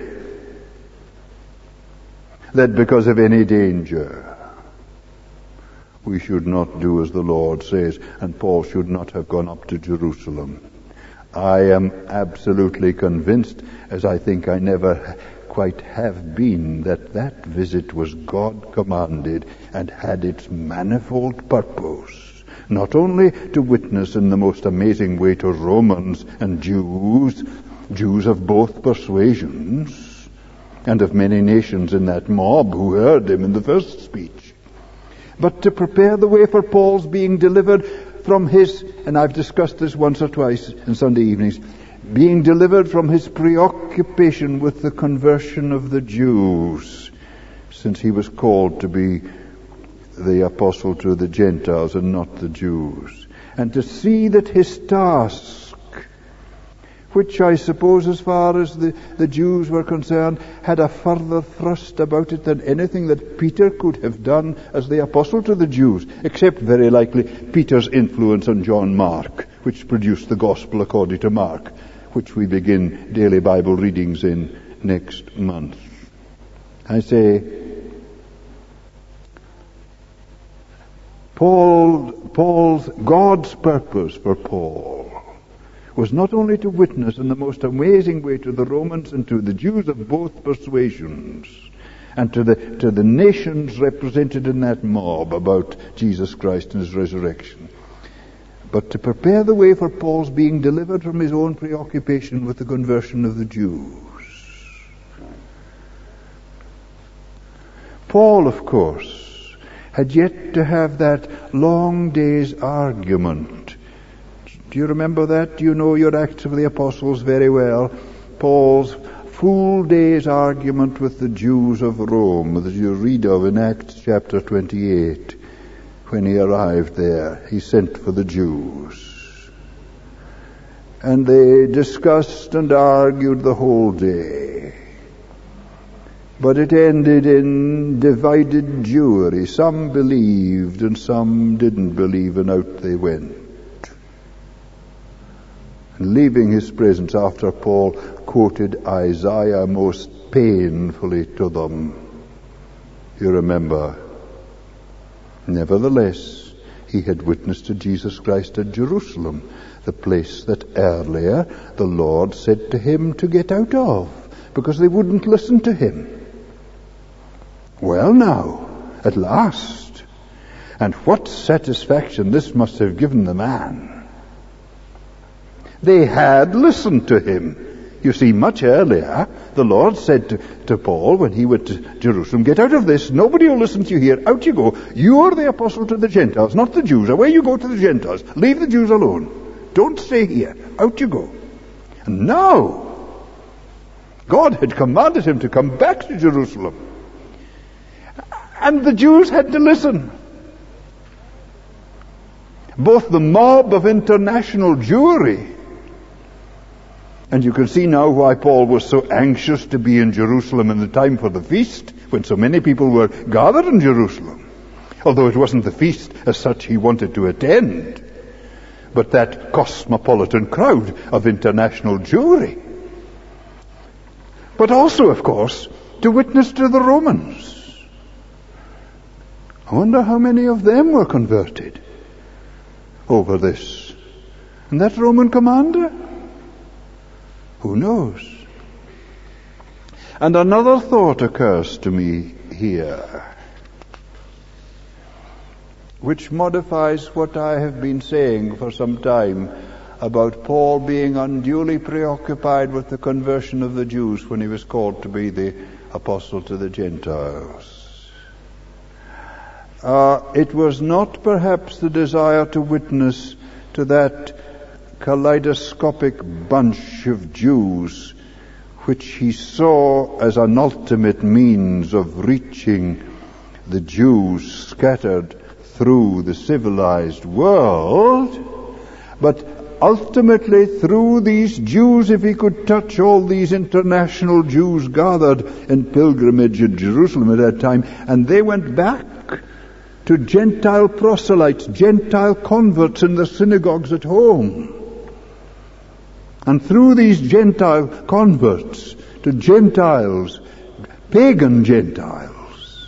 that because of any danger we should not do as the Lord says, and Paul should not have gone up to Jerusalem. I am absolutely convinced, as I think I never quite have been, that that visit was God commanded and had its manifold purpose, not only to witness in the most amazing way to Romans and Jews of both persuasions, and of many nations in that mob who heard him in the first speech, but to prepare the way for Paul's being delivered from his, and I've discussed this once or twice in Sunday evenings, being delivered from his preoccupation with the conversion of the Jews, since he was called to be the apostle to the Gentiles and not the Jews, and to see that his task, which I suppose as far as the Jews were concerned had a further thrust about it than anything that Peter could have done as the apostle to the Jews, except very likely Peter's influence on John Mark, which produced the Gospel according to Mark, which we begin daily Bible readings in next month. I say, God's purpose for Paul was not only to witness in the most amazing way to the Romans and to the Jews of both persuasions, and to the nations represented in that mob about Jesus Christ and his resurrection, but to prepare the way for Paul's being delivered from his own preoccupation with the conversion of the Jews. Paul, of course, had yet to have that long day's argument Do you remember that? You know your Acts of the Apostles very well. Paul's full day's argument with the Jews of Rome that you read of in Acts chapter 28. When he arrived there, he sent for the Jews. And they discussed and argued the whole day. But it ended in divided Jewry. Some believed and some didn't believe, and out they went. And leaving his presence after Paul quoted Isaiah most painfully to them. You remember. Nevertheless, he had witnessed to Jesus Christ at Jerusalem, the place that earlier the Lord said to him to get out of, because they wouldn't listen to him. Well now, at last. And what satisfaction this must have given the man. They had listened to him. You see, much earlier, the Lord said to Paul when he went to Jerusalem, get out of this, nobody will listen to you here, out you go. You're the apostle to the Gentiles, not the Jews. Away you go to the Gentiles. Leave the Jews alone. Don't stay here. Out you go. And now, God had commanded him to come back to Jerusalem. And the Jews had to listen. Both the mob of international Jewry, and you can see now why Paul was so anxious to be in Jerusalem in the time for the feast, when so many people were gathered in Jerusalem. Although it wasn't the feast as such he wanted to attend, but that cosmopolitan crowd of international Jewry. But also, of course, to witness to the Romans. I wonder how many of them were converted over this. And that Roman commander? Who knows? And another thought occurs to me here, which modifies what I have been saying for some time about Paul being unduly preoccupied with the conversion of the Jews when he was called to be the apostle to the Gentiles. It was not perhaps the desire to witness to that kaleidoscopic bunch of Jews which he saw as an ultimate means of reaching the Jews scattered through the civilized world, but ultimately through these Jews, if he could touch all these international Jews gathered in pilgrimage in Jerusalem at that time, and they went back to Gentile proselytes, Gentile converts in the synagogues at home. And through these Gentile converts to Gentiles, pagan Gentiles,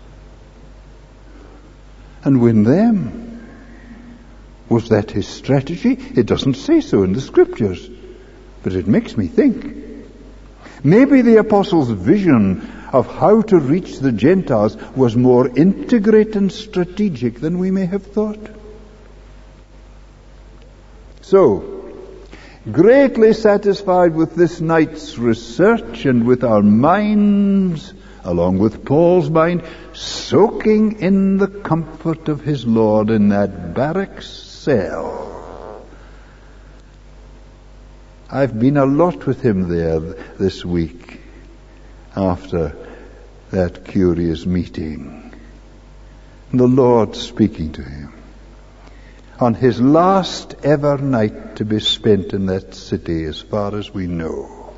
and win them. Was that his strategy? It doesn't say so in the Scriptures, but it makes me think. Maybe the apostle's vision of how to reach the Gentiles was more integrate and strategic than we may have thought. So, greatly satisfied with this night's research and with our minds, along with Paul's mind, soaking in the comfort of his Lord in that barrack cell. I've been a lot with him there this week after that curious meeting. The Lord speaking to him on his last ever night to be spent in that city, as far as we know.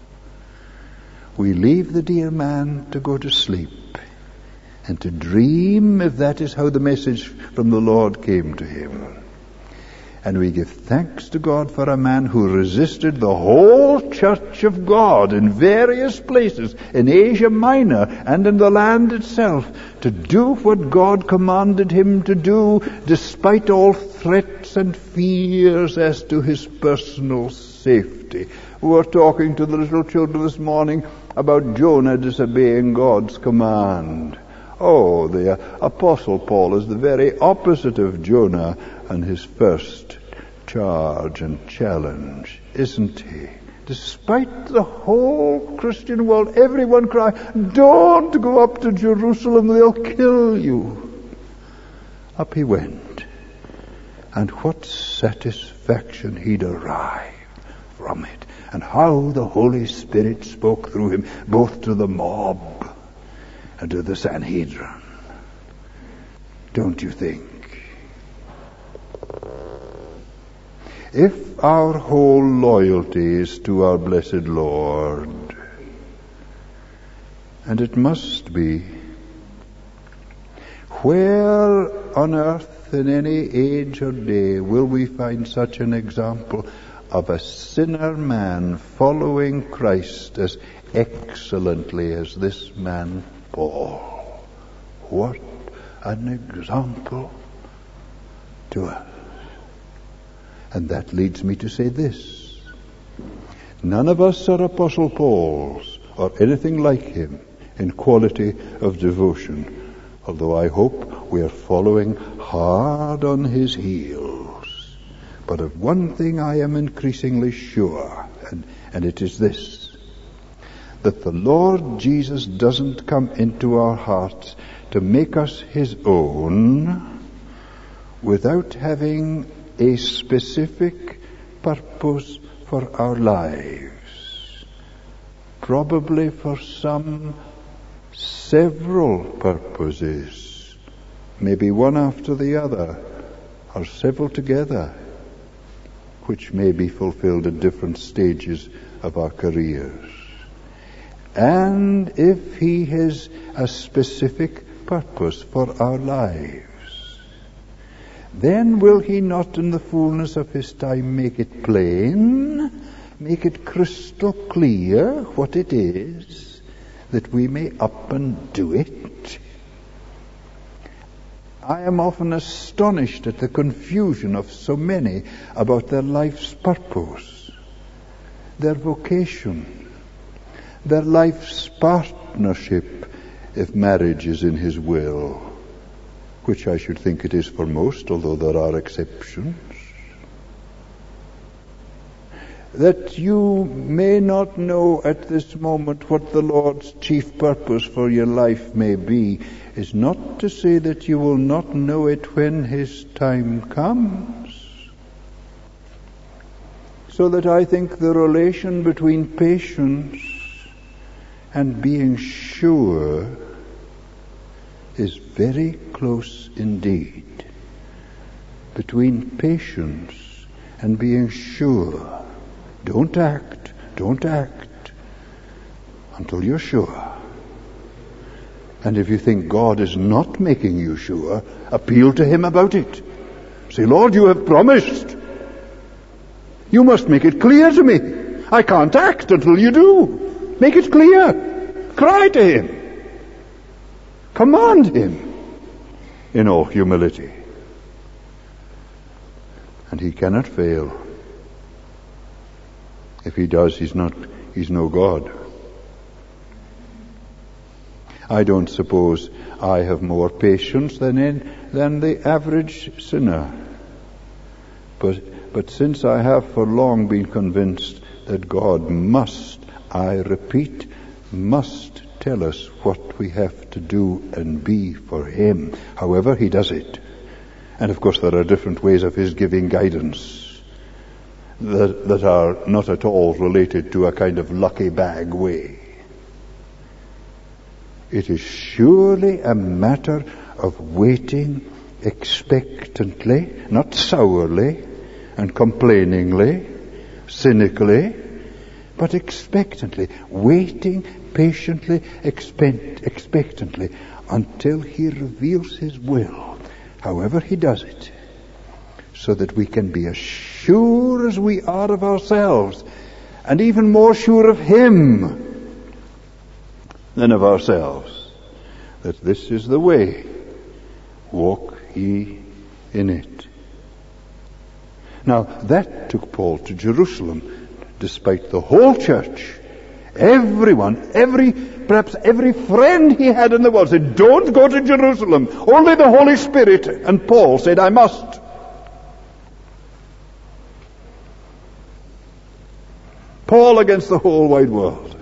We leave the dear man to go to sleep and to dream, if that is how the message from the Lord came to him. And we give thanks to God for a man who resisted the whole church of God in various places, in Asia Minor and in the land itself, to do what God commanded him to do, despite all threats and fears as to his personal safety. We were talking to the little children this morning about Jonah disobeying God's command. Oh, the Apostle Paul is the very opposite of Jonah and his first charge and challenge, isn't he? Despite the whole Christian world, everyone crying, don't go up to Jerusalem, they'll kill you. Up he went. And what satisfaction he derived from it, and how the Holy Spirit spoke through him, both to the mob and to the Sanhedrin. Don't you think? If our whole loyalty is to our blessed Lord, and it must be, where on earth in any age or day will we find such an example of a sinner man following Christ as excellently as this man Paul? What an example to us. And that leads me to say this. None of us are Apostle Paul's or anything like him in quality of devotion, although I hope we are following hard on his heels. But of one thing I am increasingly sure, and it is this, that the Lord Jesus doesn't come into our hearts to make us his own without having a specific purpose for our lives, probably for some several purposes, maybe one after the other, or several together, which may be fulfilled at different stages of our careers. And if he has a specific purpose for our lives, then will he not in the fullness of his time make it plain, make it crystal clear what it is, that we may up and do it? I am often astonished at the confusion of so many about their life's purpose, their vocation, their life's partnership, if marriage is in his will, which I should think it is for most, although there are exceptions. That you may not know at this moment what the Lord's chief purpose for your life may be is not to say that you will not know it when his time comes. So that I think the relation between patience and being sure is very close indeed. Between patience and being sure. Don't act until you're sure. And if you think God is not making you sure, appeal to him about it. Say, Lord, you have promised. You must make it clear to me. I can't act until you do. Make it clear. Cry to him. Command him in all humility. And he cannot fail. If he does, he's no God. I don't suppose I have more patience than the average sinner. But since I have for long been convinced that God must, I repeat, must tell us what we have to do and be for him, however he does it. And of course there are different ways of his giving guidance that are not at all related to a kind of lucky bag way. It is surely a matter of waiting expectantly, not sourly and complainingly, cynically, but expectantly, waiting patiently, expectantly, until he reveals his will, however he does it, so that we can be as sure as we are of ourselves, and even more sure of him than of ourselves, that this is the way, walk ye in it. Now, that took Paul to Jerusalem, despite the whole church. Everyone, perhaps every friend he had in the world said, don't go to Jerusalem. Only the Holy Spirit. And Paul said, I must. Paul against the whole wide world.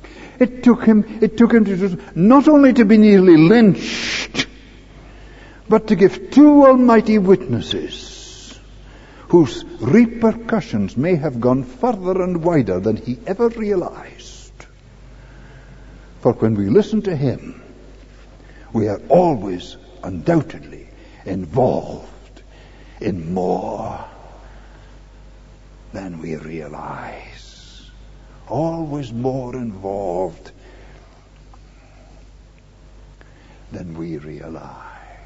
It took him to Jerusalem not only to be nearly lynched, but to give two almighty witnesses whose repercussions may have gone further and wider than he ever realized. For when we listen to him, we are always undoubtedly involved in more than we realize. Always more involved than we realize.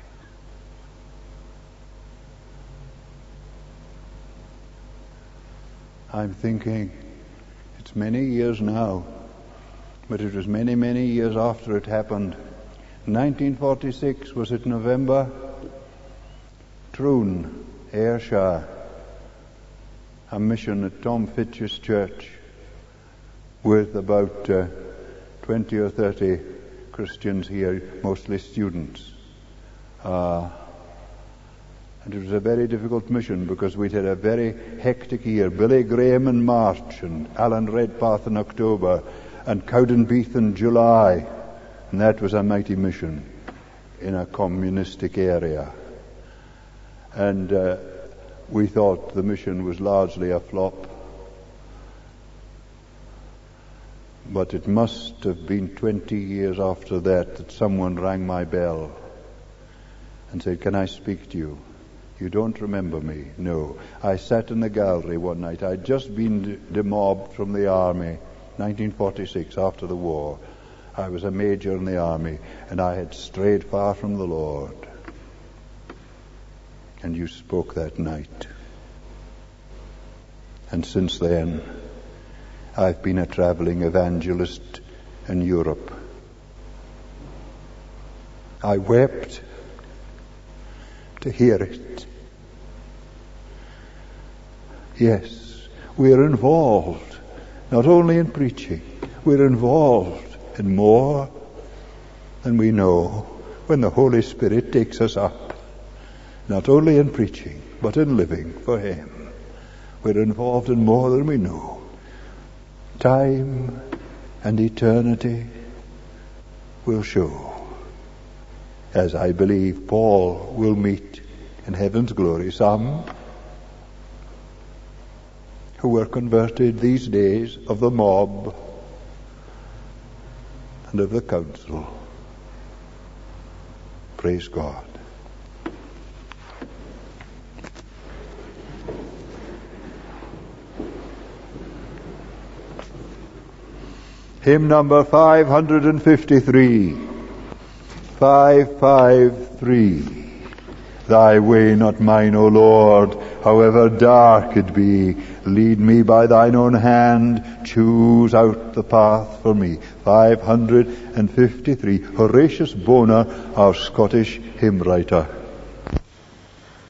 I'm thinking, it's many years now, but it was many, many years after it happened. 1946, was it November? Troon, Ayrshire, a mission at Tom Fitch's church with about 20 or 30 Christians here, mostly students. And it was a very difficult mission because we'd had a very hectic year. Billy Graham in March and Alan Redpath in October and Cowdenbeath in July. And that was a mighty mission in a communistic area. And we thought the mission was largely a flop. But it must have been 20 years after that someone rang my bell and said, "Can I speak to you?" "You don't remember me?" "No." I sat in the gallery one night. I'd just been demobbed from the army, 1946, after the war. I was a major in the army, and I had strayed far from the Lord. And you spoke that night. And since then, I've been a traveling evangelist in Europe. I wept to hear it. Yes, we're involved, not only in preaching, we're involved in more than we know when the Holy Spirit takes us up, not only in preaching, but in living for Him. We're involved in more than we know. Time and eternity will show, as I believe Paul will meet in heaven's glory some who were converted these days of the mob and of the council. Praise God. Hymn number 553. 553. Thy way, not mine, O Lord, however dark it be, lead me by thine own hand, choose out the path for me. 553. Horatius Bonar, our Scottish hymn writer.